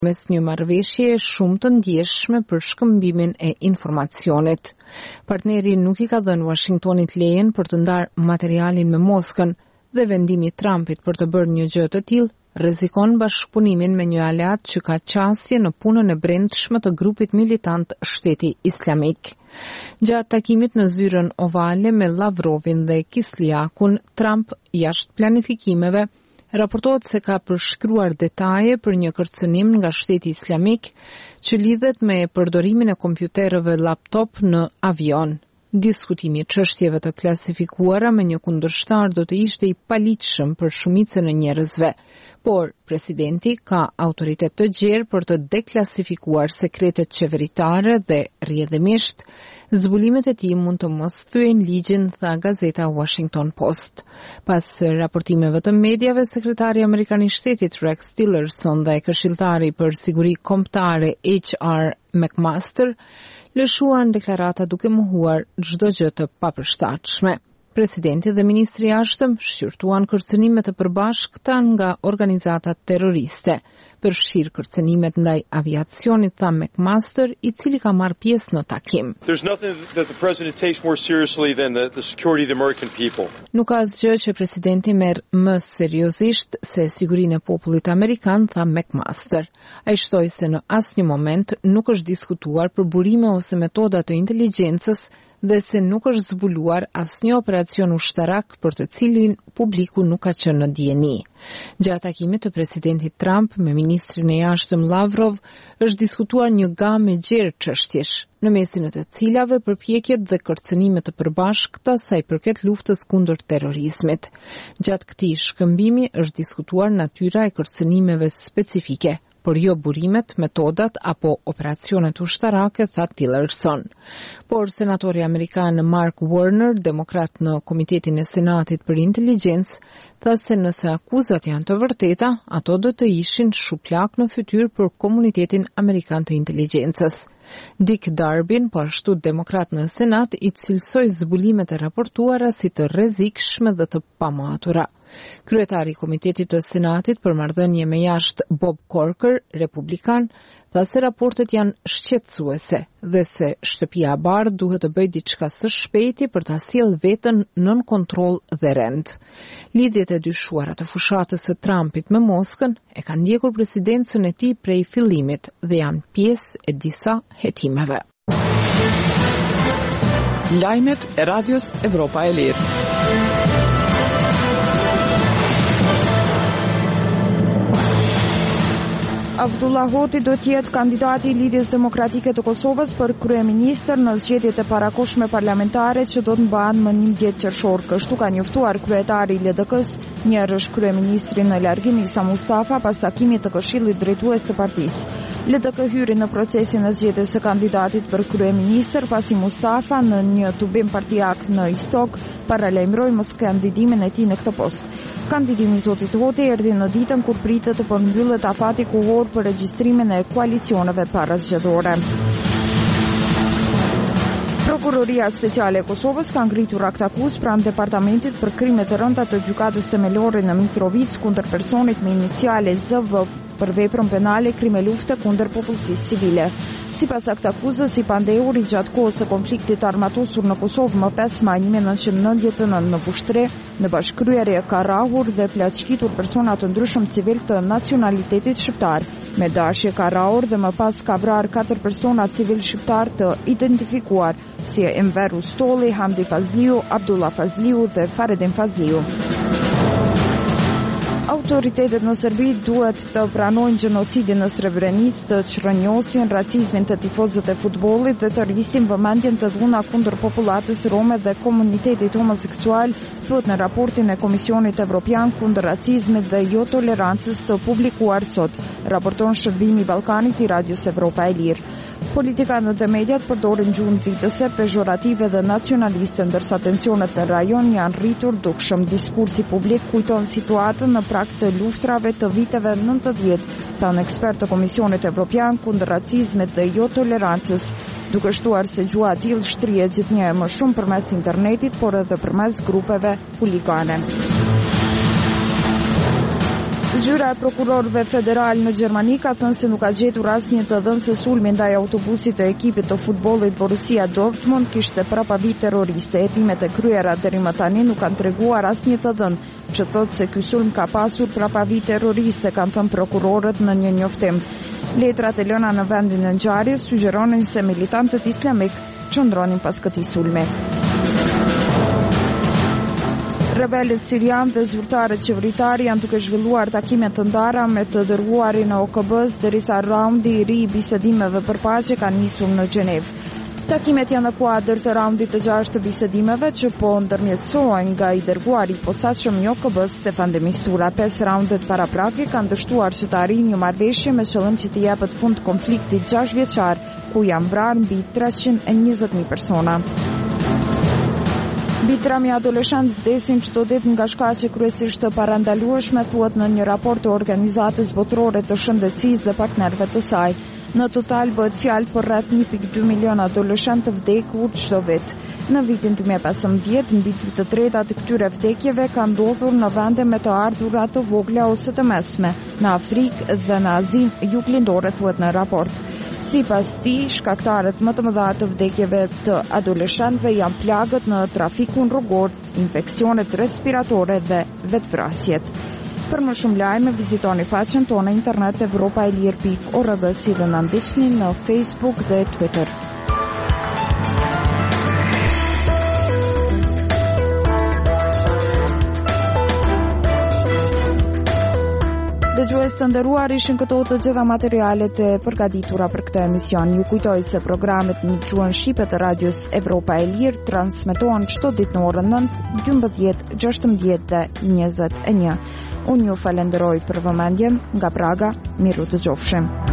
mes një marrëveshje shumë të ndjeshme për shkëmbimin e informacionit. Partneri nuk i ka dhënë Washingtonit lejen për të ndarë materialin me Moskën dhe vendimi i Trumpit për të bërë një gjë të tillë rrezikon bashkëpunimin me një aleat që ka qasje në punën e brendshme të grupit militant Shteti Islamik. Gjatë takimit në zyrën ovale me Lavrovin dhe Kisliakun, Trump jashtë planifikimeve raportohet se ka përshkruar detaje për një kërcënim nga Shteti Islamik që lidhet me përdorimin e kompjuterëve laptop në avion. Diskutimi i çështjeve të klasifikuara me një kundërshtar do të ishte i paligjshëm për shumicën e njerëzve, por presidenti ka autoritet të gjerë për të deklasifikuar sekretet qeveritare dhe rrjedhimisht zbulimet e tij mund të mos thyen ligjin, tha gazeta Washington Post. Pas raportimeve të mediave, sekretari amerikan i shtetit Rex Tillerson dhe këshilltari për siguri kombëtare H.R. McMaster lëshuan deklarata duke mohuar çdo gjë të papërshtatshme. Presidenti dhe ministri i jashtëm shqyrtuan kërcënime të përbashkëta nga organizata terroriste. Përfshirë kërcënimet ndaj aviacionit, tha McMaster, i cili ka marrë pjesë në takim. Nuk ka asgjë që presidenti merr më seriozisht se sigurinë e popullit amerikan, tha McMaster. Ai shtoi se në asnjë moment nuk është diskutuar për burime ose metoda të inteligjencës dhe se nuk është zbuluar asnjë operacion ushtarak për të cilin publiku nuk ka qenë në dijeni. Gjatë takimit të presidentit Trump me ministrin e jashtëm Lavrov është diskutuar një gamë e gjerë çështjesh, në mesin e të cilave përpjekjet dhe kërcënimet të përbashkëta sa i përket luftës kundër terrorizmit. Gjatë këtij shkëmbimi është diskutuar natyra e kërcënimeve specifike, por jo burimet, metodat apo operacionet ushtarake, tha Tillerson. Por senatori amerikan Mark Warner, demokrat në Komitetin e Senatit për Inteligjencë, tha se nëse akuzat janë të vërteta, ato do të ishin shuplak në fytyrë për komunitetin amerikan të inteligjencës. Dick Durbin, po ashtu demokrat në Senat, i cilësoi zbulimet e raportuara si të rrezikshme dhe të pamatura. Kryetari i Komitetit të Senatit për marrëdhënie me jashtë Bob Corker, republikan, tha se raportet janë shqetësuese dhe se Shtëpia e Bardhë duhet të bëjë diçka së shpejti për ta sjellë veten nën kontroll dhe rend. Lidhjet e dyshuara të fushatës së Trumpit me Moskën e kanë ndjekur presidencën e tij prej fillimit dhe janë pjesë e disa hetimeve. Lajmet e Radios Evropa e Lirë. Abdullah Hoti do të jetë kandidati i Lidhjes Demokratike të Kosovës për kryeministër në zgjedhjet e parakohshme parlamentare që do të mbahen më 11 qershor. Kështu ka njoftuar kryetari i LDK-s, njërësh kryeministri në largim Isa Mustafa pas takimit të Këshillit Drejtues të partisë. LDK hyri në procesin e zgjedhjes së kandidatit për kryeministër pasi Mustafa në një tubim partijak në Istok paralajmëroi mos kandidimin e tij në këtë post. Kandidimi i zotit Hoti erdhi në ditën kur pritet të përmbyllet afati kohor për regjistrimin e koalicioneve parazgjedhore. Prokuroria Speciale e Kosovës ka ngritur akt akuz pranë departamentit për krime të rënda të gjykatës themelore në Mitrovic kundër personit me iniciale ZV për veprën penale krime lufte kundër popullsisë civile. Sipas akt akuzës, i pandehuri gjatë kohës së konfliktit armatosur në Kosovë më 5 maj 1999 në Vushtre, në bashkëkryerje ka rrahur dhe plaçkitur persona të ndryshëm civil të nacionalitetit shqiptar. Me dashje ka rrahur dhe më pas ka vrarë 4 persona civil shqiptar të identifikuar si Enver Ustolli, Hamdi Fazliu, Abdullah Fazliu dhe Faredin Fazliu. Autoritetet në Serbi duhet të pranojnë gjenocidin në Srebrenicë, të çrënjosin racizmin të tifozët e futbollit dhe të rrisin vëmendjen të dhuna kundër popullatës rome dhe komunitetit homoseksual, thuhet në raportin e Komisionit Evropian kundër racizmit dhe jo tolerancës të publikuar sot, raporton Shërbimi i Ballkanit i Radios Evropa e Lirë. Politikanët dhe mediat përdorin gjuhë nxitëse, pejorative dhe nacionaliste, ndërsa tensionet në rajon janë rritur dukshëm. Diskursi publik kujton situatën në prag të luftrave të viteve 90, thanë ekspert të Komisionit Evropian kundër racizmit dhe jo tolerancës, duke shtuar se gjuha e tillë shtrihet gjithnjë më shumë përmes internetit, por edhe përmes grupeve huligane. Zyra e prokurorëve federal në Gjermani ka thënë se nuk ka gjetur asnjë të dhënë se sulmi ndaj autobusit të ekipit të futbollit Borussia Dortmund kishte prapavit terroriste. Hetimet e kryera deri më tani nuk kanë treguar asnjë të dhënë që thotë se ky sulm ka pasur prapavit terroriste, kanë thënë prokurorët në një njoftim. Letrat e lëna në vendin e ngjarjes sugjeronin se militantët islamik qëndronin pas këtij sulmi. Rebelët sirian dhe zyrtarët qeveritar janë duke zhvilluar takime të ndara me të dërguarin e OKB-s derisa raundi i ri i bisedimeve për paqe ka nisur në Gjenev. Takimet janë në kuadër të raundit të 6 të bisedimeve që po ndërmjetësohen nga i dërguari i posaçëm i OKB-s Stefan de Mistura. 5 raundet paraprake kanë dështuar që të arrijë një marrëveshje me qëllim që të jepet fund konfliktit 6 vjeçar ku janë vrarë mbi 320.000 persona. Mbi 3.000 adoleshent vdesin çdo ditë nga shkaqe kryesisht të parandalueshme, thuhet në një raport të Organizatës Botërore të Shëndetësisë dhe partnerëve të saj. Në total bëhet fjalë për rreth 1.2 milion adoleshent të vdekur çdo vit. Në vitin 2015, mbi 2/3 të këtyre vdekjeve kanë ndodhur në vende me të ardhura të vogla ose të mesme, në Afrikë dhe në Azinë Juglindore, thuhet në raport. Sipas tij, shkaktarët më të mëdha të vdekjeve të adoleshentëve janë plagët në trafikun rrugor, infeksionet respiratore dhe vetvrasjet. Për më shumë lajme, vizitoni faqen tonë internet europaelir.org, si dhe na ndiqni në Facebook dhe Twitter. Dëgjues të nderuar, ishin këto të gjitha materialet e përgatitura për këtë emision. Ju kujtoj se programet në gjuhën shqipe të radios Evropa e Lirë transmetohen çdo ditë në orën 9, 12, 16 dhe 21. Unë ju falenderoj për vëmendjen. Nga Praga, miru dëgjofshim.